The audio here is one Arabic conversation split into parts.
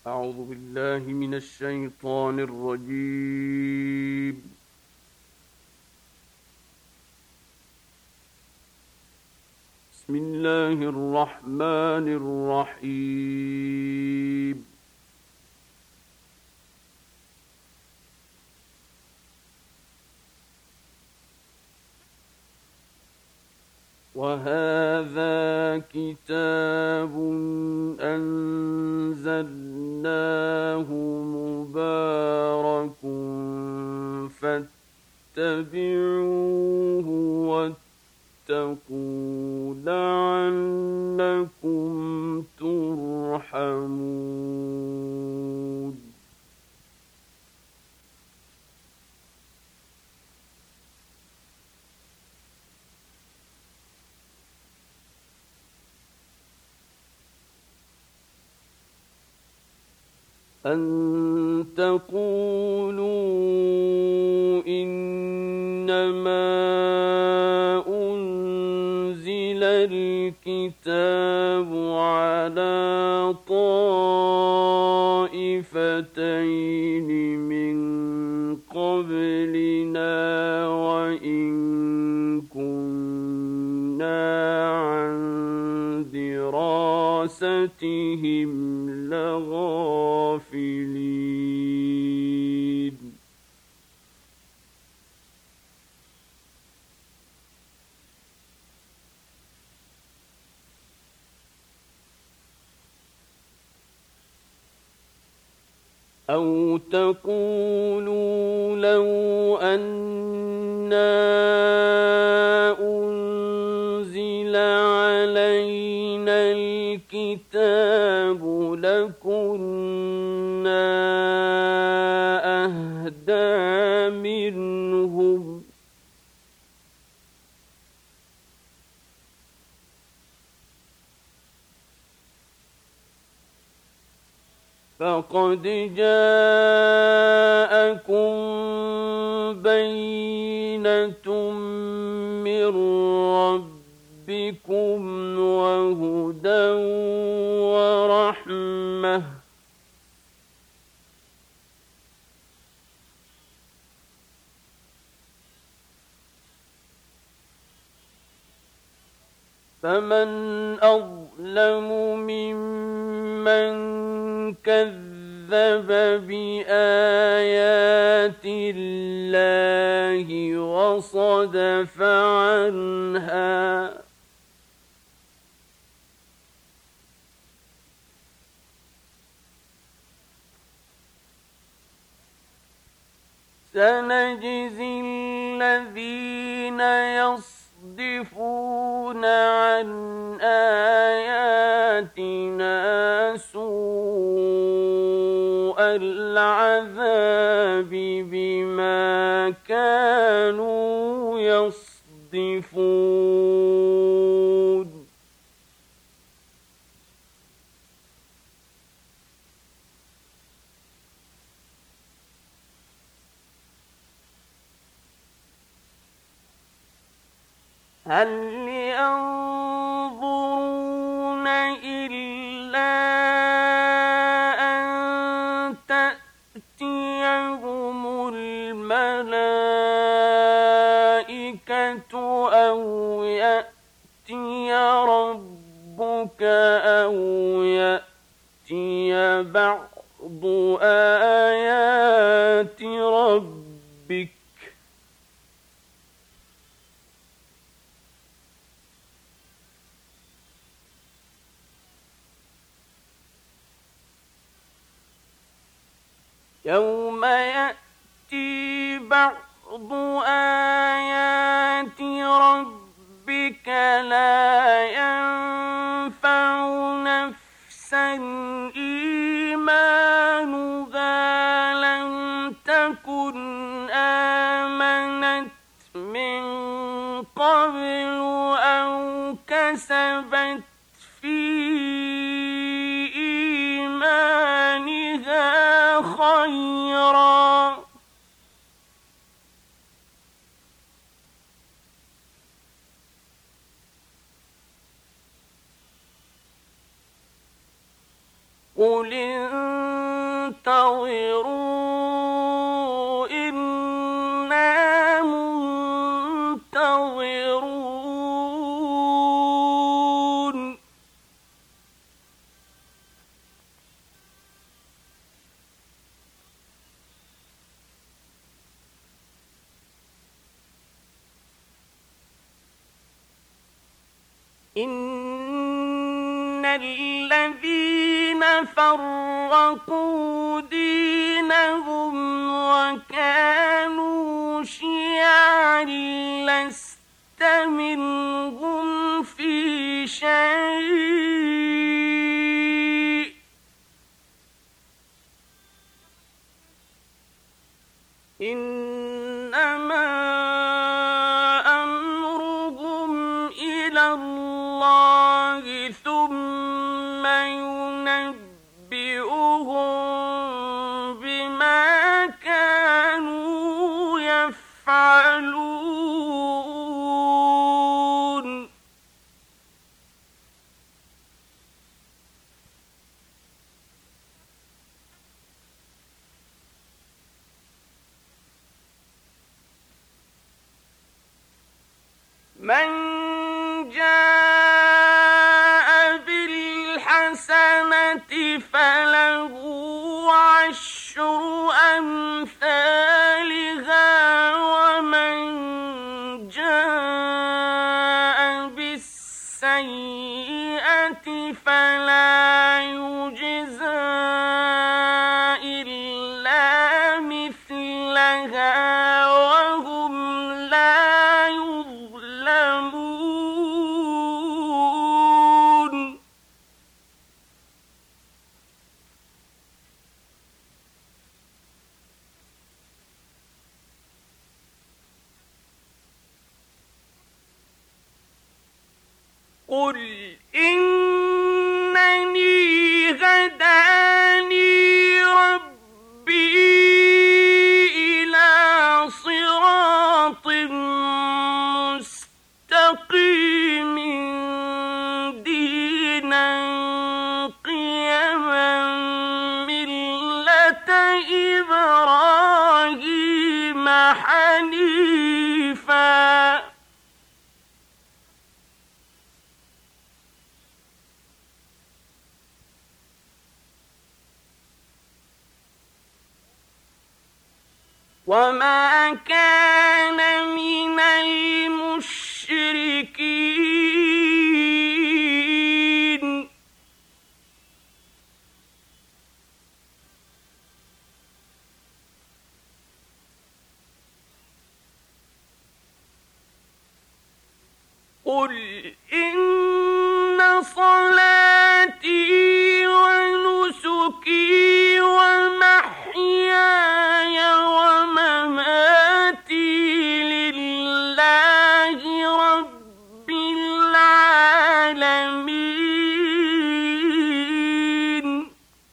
أعوذ بالله من الشيطان الرجيم. بسم الله الرحمن الرحيم. وهذا كتاب أنزلناه مبارك فاتبعوه واتقوا لعلكم ترحمون. أن تقولوا إنما أنزل الكتاب على طائفتين من قبلنا وإن كنا عن دراستهم لغافلين. أو تقولوا لو أنا أنزل علينا الكتاب لكنا أهدى منهم فقد جاءكم بينة من ربكم وهدى ورحمة فمن أظلم ممن كذب بآيات الله وصدف عنها سنجزي الذين يصدفون عن آياتنا سوء العذاب بما كانوا يصدفون. هل ينظرون إلا أن تأتيهم الملائكة أو يأتي ربك أو يأتي بعض آيات ربك يوم يأتي بعض آيات ربك لا ينفع نفسا إيمانها لم تكن آمنت من قبل أو كسبت في إيمانها خيرا قل انتظروا إنا منتظرون إن الذين فرقوا دينهم وكانوا شيعا لست منهم في شيء إنما أمرهم إلى الله ثم ينبئهم بما كانوا يفعلون من جاء بالحسنة فله عشر أمثالها ومن جاء بالسيئة فلا يجزى إلا مثلها وهم لا يظلمون قل إنني هداني ربي إلى صراط مستقيم دينا قيما ملة إبراهيم حنيفا وما كان من المشركين قل إن صلاتي ونسكي ومحياي ومماتي لله رب العالمين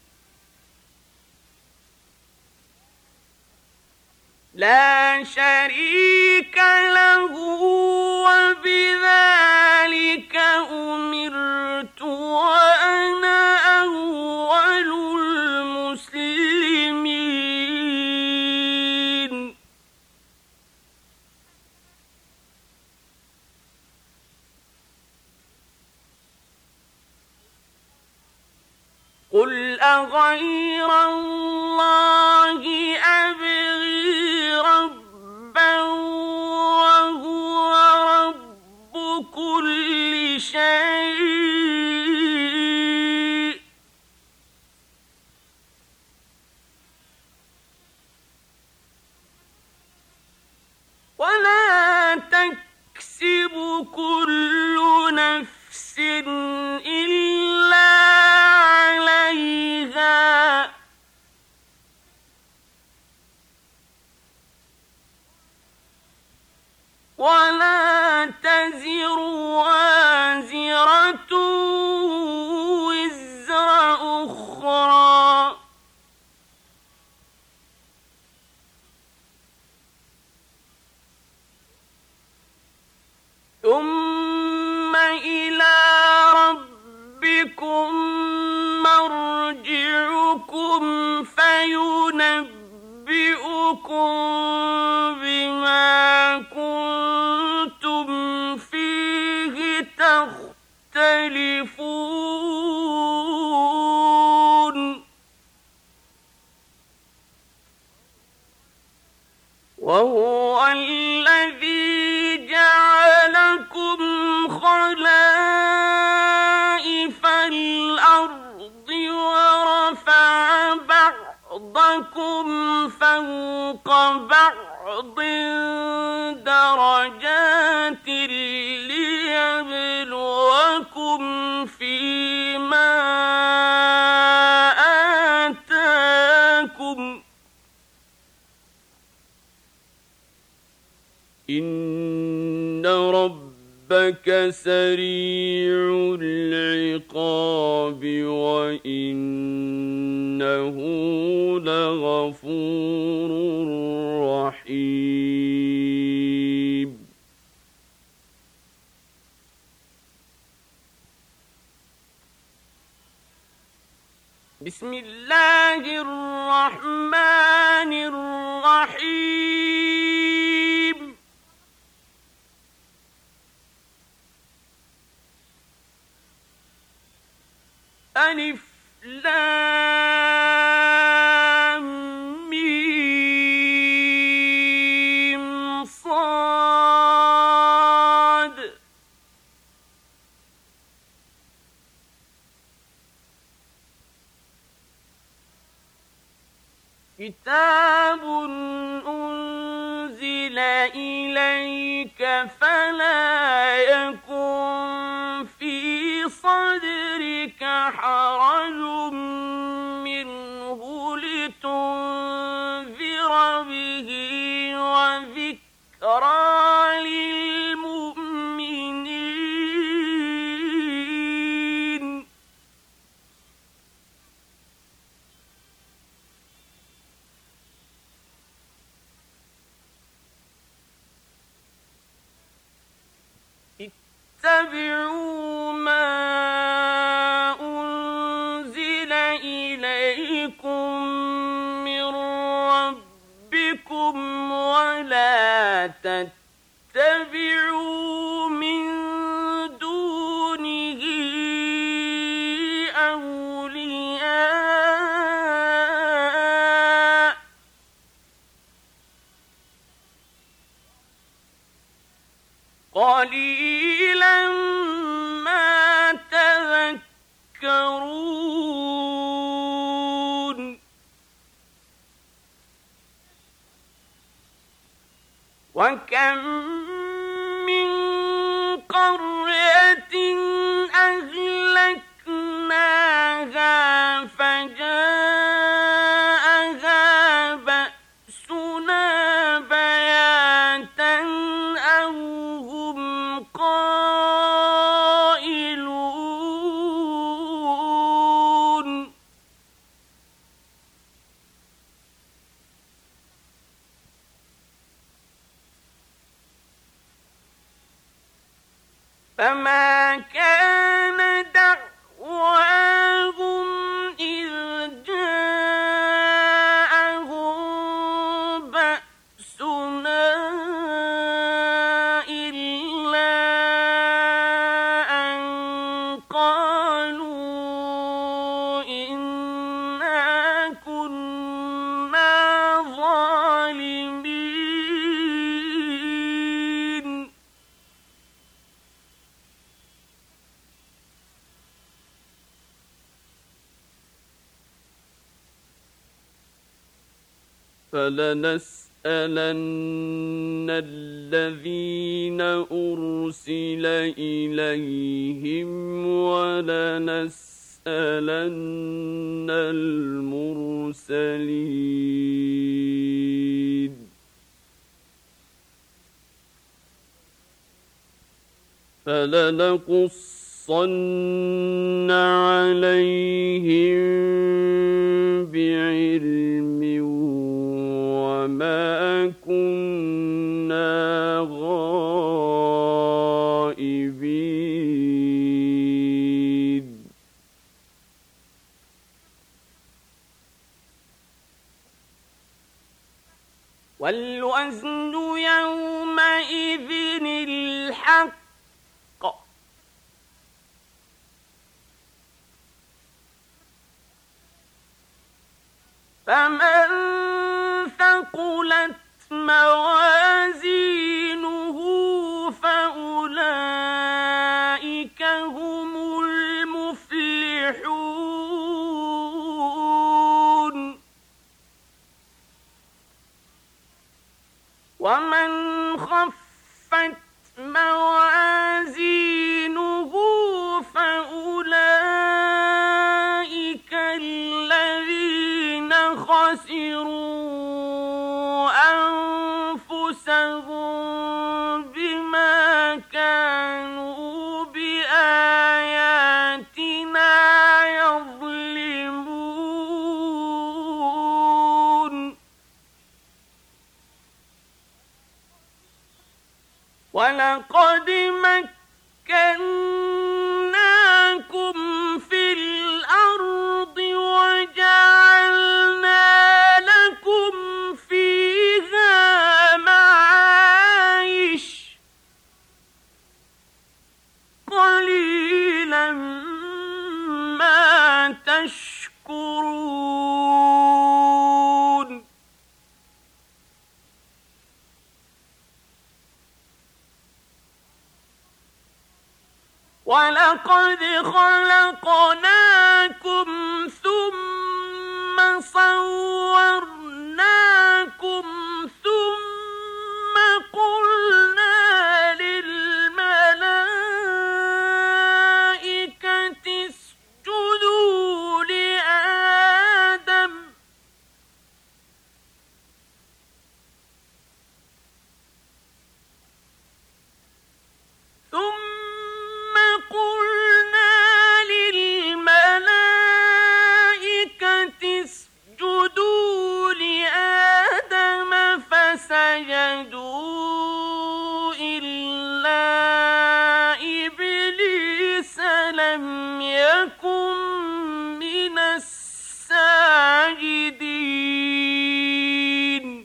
لا شريك له وبذلك أمرت وأنا أول المسلمين قل أغير الله أبغي ربا وهو رب كل شيء ولا تكسب كل نفس إلا عليها ولا تزر وازرة وزر أخرى ثم إلى ربكم مرجعكم ينبئكم بما كنتم فيه تختلفون وهو الذي جعلكم خلائف الأرض ورفع بعضكم فوق بعض درجات ليبلوكم فيما آتاكم إن ربك سريع العقاب وإنه لغفور رحيم بسم الله الرحمن الرحيم ألف لام ميم صاد كتاب أنزل إليك فلا يكن في صدرك حرج منه لتنذر به وذكرى للمؤمنين اتبعوا ما أنزل إليكم من ربكم ولا تتبعوا من دونه أولياء قليلا ما تذكرون وكم من قرية أهلكناها فجاءها بأسنا بياتا أو هم قائلون فما كان دعواهم إذ جاءهم بأسنا إلا أن قالوا إنا كنا ظالمين فلنسألن الذين أرسل إليهم ولنسألن المرسلين فلنقصن عليهم بعلم وما كنا غائبين بالحق فمن ثقلت موازينه فأولئك هم المفلحون ومن خفت موازينه فأولئك الذين خسروا أنفسهم بما كانوا بآياتنا يظلمون ولقد مكناكم في الأرض وجعلنا لكم فيها معايش قليلا ما تشكرون ولقد خلقناكم ثم صورناكم ثم قلنا للملائكة اسجدوا لآدم فسجدوا إلا إبليس لم يكن من الساجدين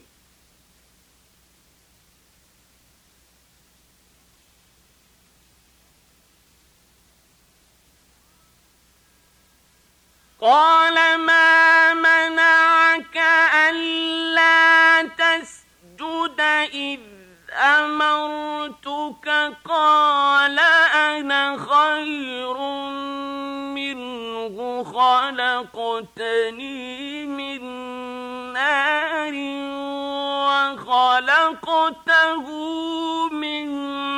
قال ما منعك ألا تسجد إذ أمرتك قال أنا خير منه خلقتني من نار وخلقته من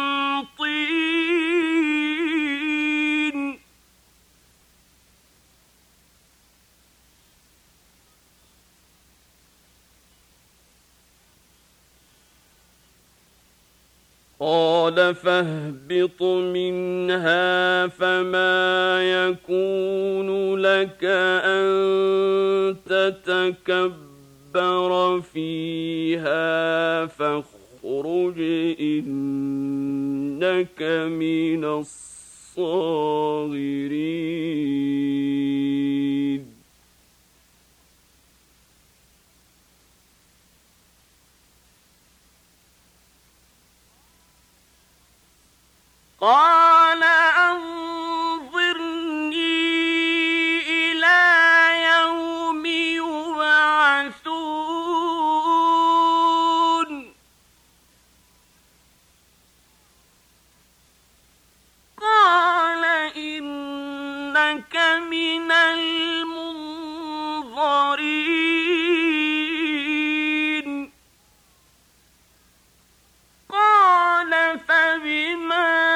طين قال فاهبط منها فما يكون لك أن تتكبر فيها فاخرج إنك من الصاغرين قال أنظرني إلى يوم يبعثون قال إنك من المنظرين قال فبما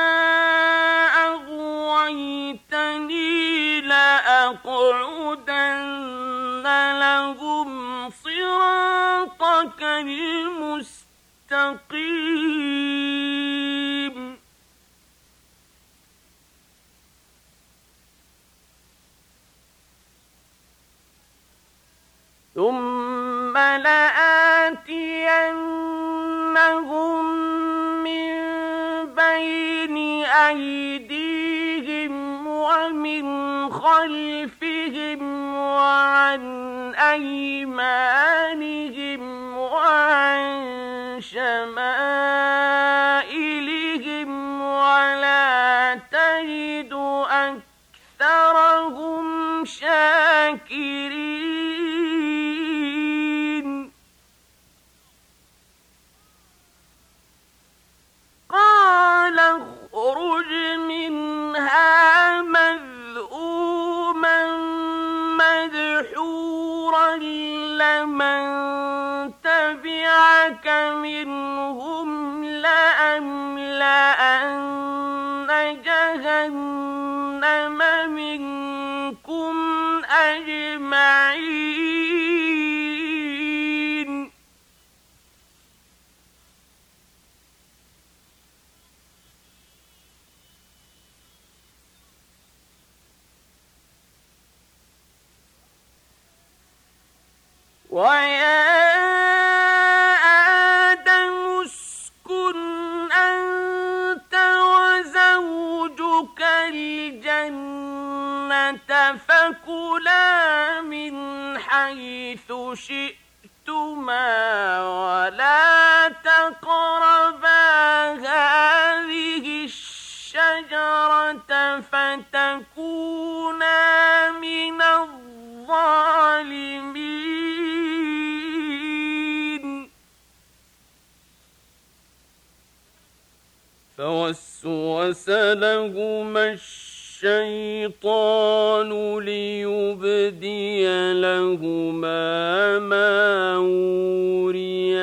لأقعدن لهم صراطك المستقيم ثم لآتينهم من بين أيديهم ومن خلفهم وعن أيمانهم وعن شمائلهم منهم لأملأن جهنم منكم أجمعين ويا آدم اسكن أنت وزوجك الجنة فكلا من حيث شئتما ولا تقربا هذه الشجرة فتكونا من الظالمين فوسوس لهما الشيطان ليبدي لهما ما وري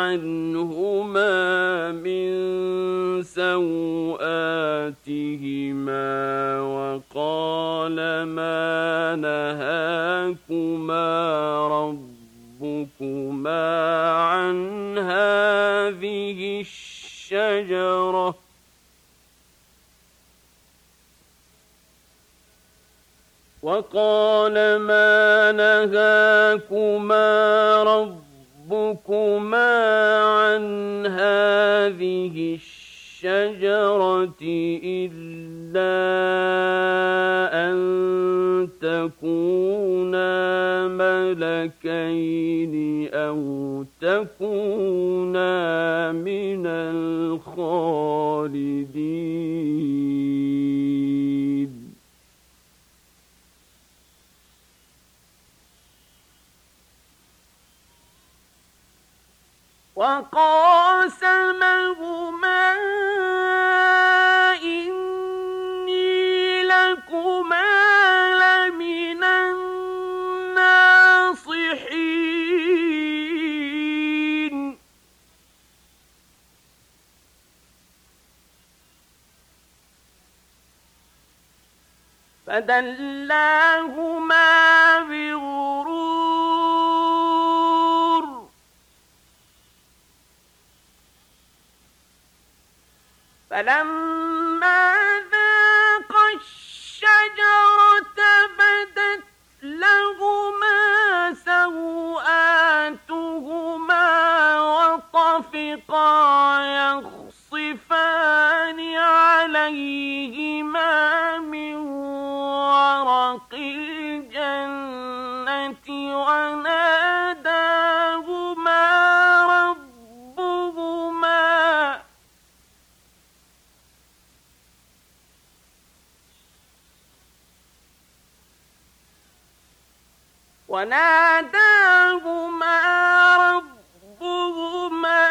عنهما من سوآتهما وقال ما نهاكما ربكما عن هذه الشجرة إلا أن تكونا ملكين أو تكونا من الخالدين وقاسمهما إني لكما لمن الناصحين فدلاهما بغرور فلما ذاقا الشجرة بدت لهما سوآتهما وطفقا يخصفان عليهما من ورق الجنة وناداهما ربهما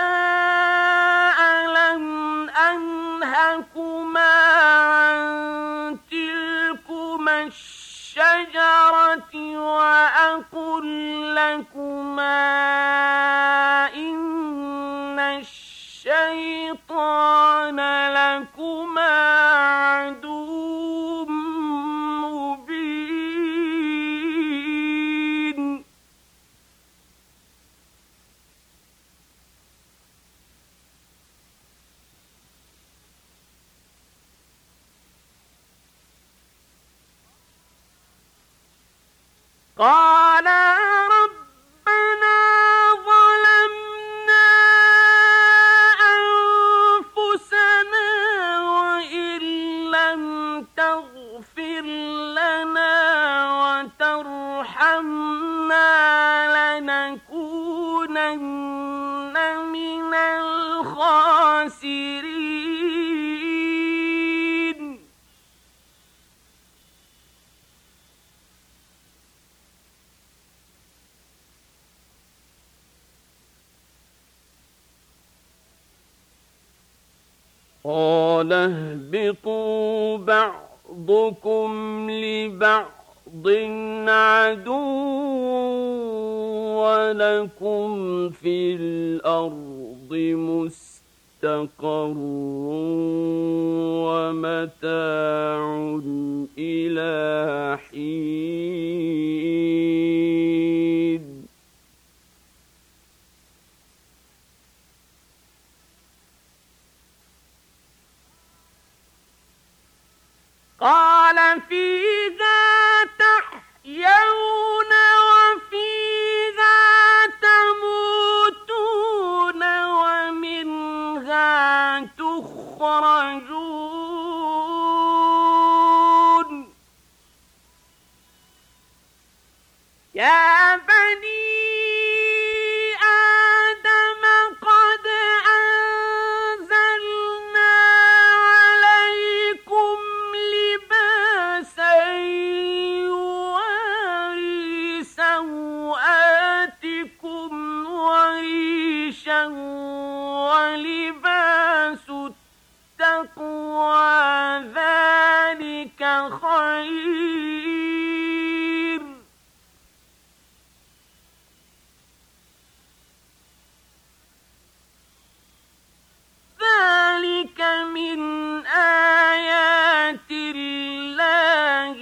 ألم أنهكما عن تلكما الشجرة وأقل لكما إن الشيطان لكما عدو مبين قال ربنا ظلمنا أنفسنا وإن لم تغفر لنا وترحمنا لنكونن من الخاسرين قال اهبطوا بعضكم لبعض عدو ولكم في الأرض مستقر ومتاع إلى حين. قال فيها تحيون وفيها تموتون ومنها تخرجون. يا بني آدم قد أنزلنا عليكم لباسا يواري سوآتكم وريشا ولباس التقوى ذلك خير. ذلك من آيات الله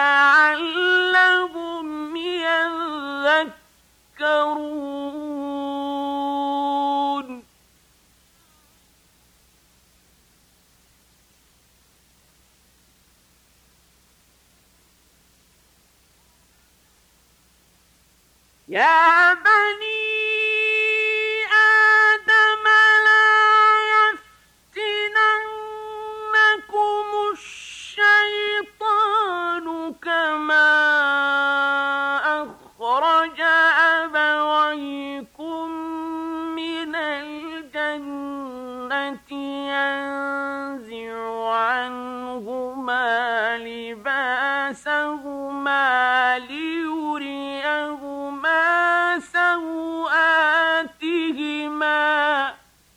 لعلهم يذكرون. يا بني آدم لا يفتننكم الشيطان كما أخرج أبويكم من الجنة ينزع عنهما لباسهما ليريهما سوآتهما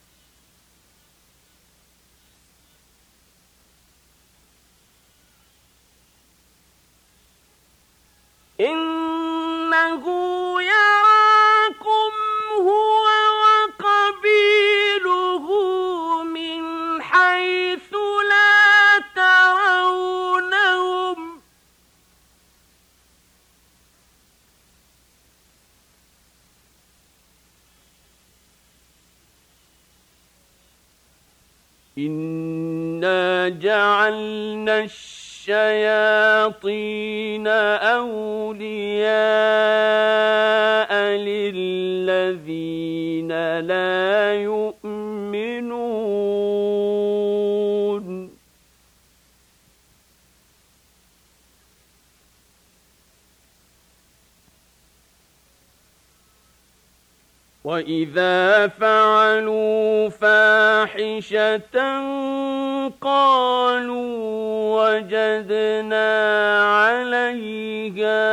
إنه يراكم هو وقبيله من حيث لا ترونهم إنا جعلنا الشياطين أولياء للذين لا يؤمنون. وإذا فعلوا فاحشة قالوا وجدنا عليها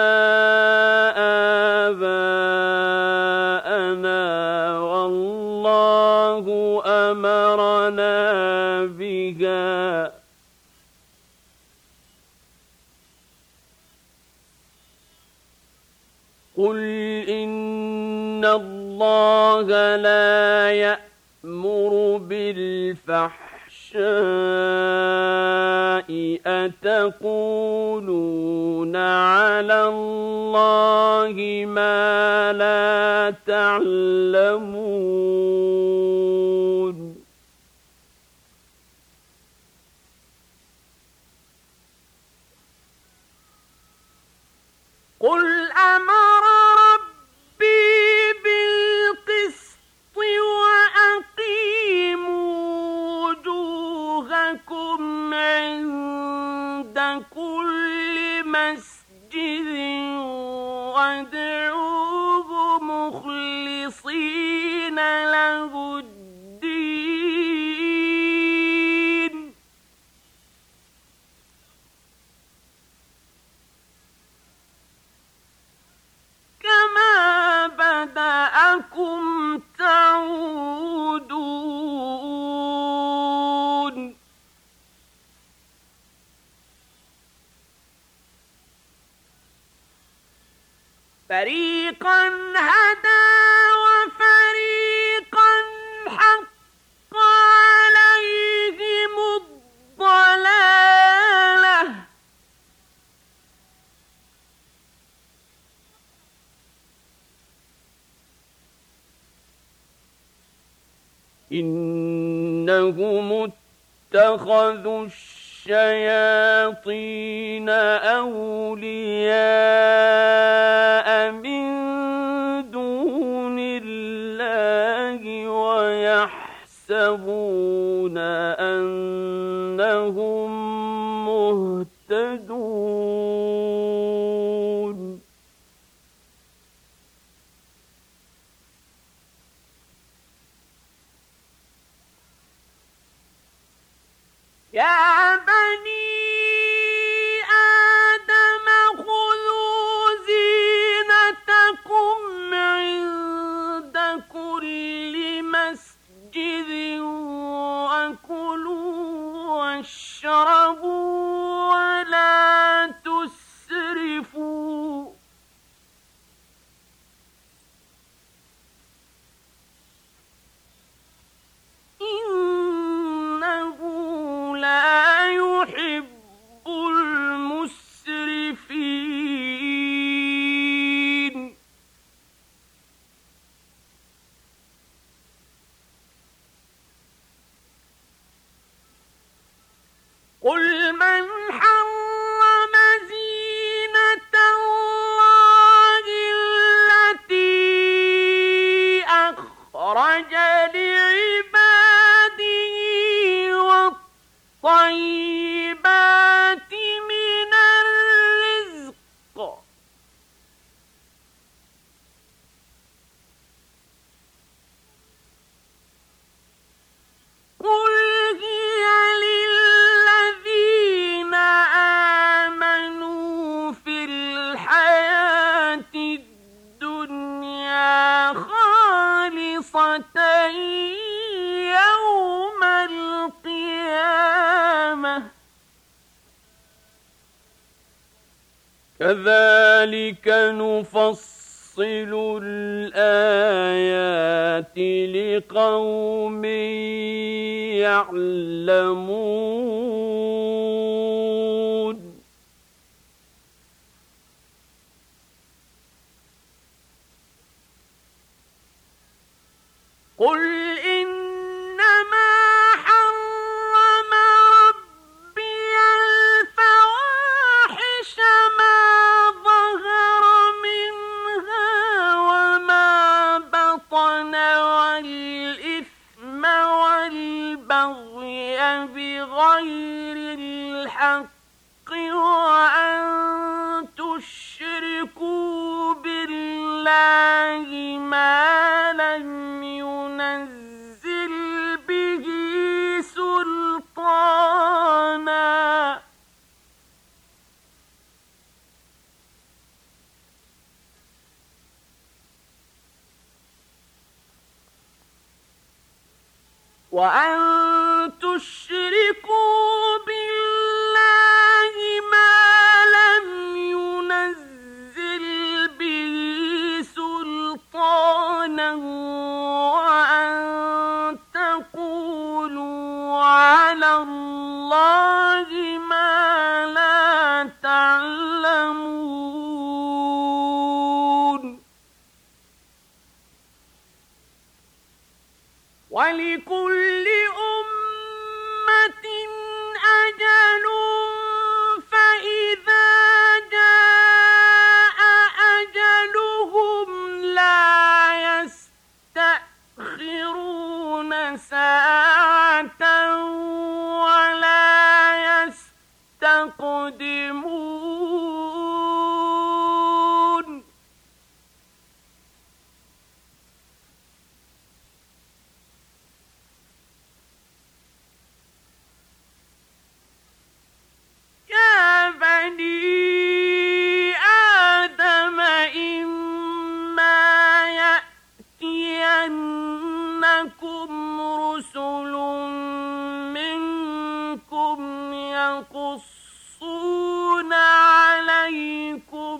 آباءنا والله أمرنا بها قل إن الله لا يأمر بالفحشاء أتقولون على الله ما لا تعلمون. قل أمر ربي بالقسط وأقيموا وجوهكم عند كل مسجد وادعوه مخلصين له الدين كما بدأكم تعودون. فريقا هدى وفريقا إنهم اتخذوا الشياطين أولياء من دون الله ويحسبون أنهم مهتدون يا بني آدم خذوا زينتكم عند كل مسجد وكلوا واشربوا ولا تسرفوا إنه لا يحب المسرفين قل من حرم زينة الله التي أخرج لعباده والطيبات من الرزق قل هي للذين آمنوا في الحياة الدنيا خالصة يوم القيامة كذلك نفصل الآيات لقوم يعلمون قل إنما حرم ربي الفواحش ما ظهر منها وما بطن والإثم والبغي بغير الحق وأن تشركوا بالله ما لم ينزل به سلطانا وأن تشركوا بالله ما لم ينزل به سلطانا وأن تقولوا على الله ما لا تعلمون ولكل أمة أجل فإذا جاء أجلهم لا يستأخرون ساعة ولا يستقدمون يا بني آدم إما يأتينكم رسل منكم يقصون عليكم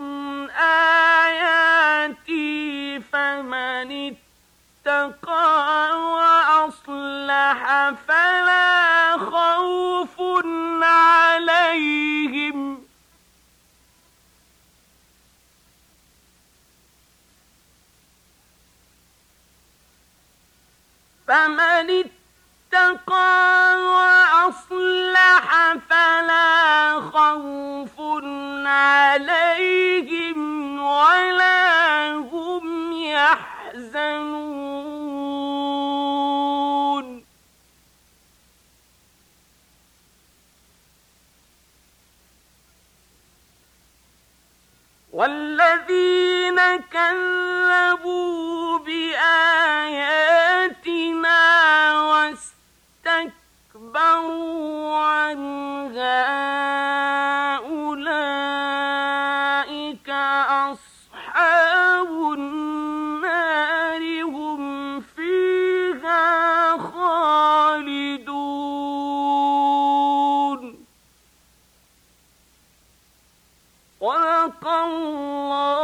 آياتي فمن اتقى وأصلح فلا خوف عليهم فمن والذين كذبوا بآياتنا واستكبروا عنها أولئك أصحاب النار هم فيها خالدون. صدق الله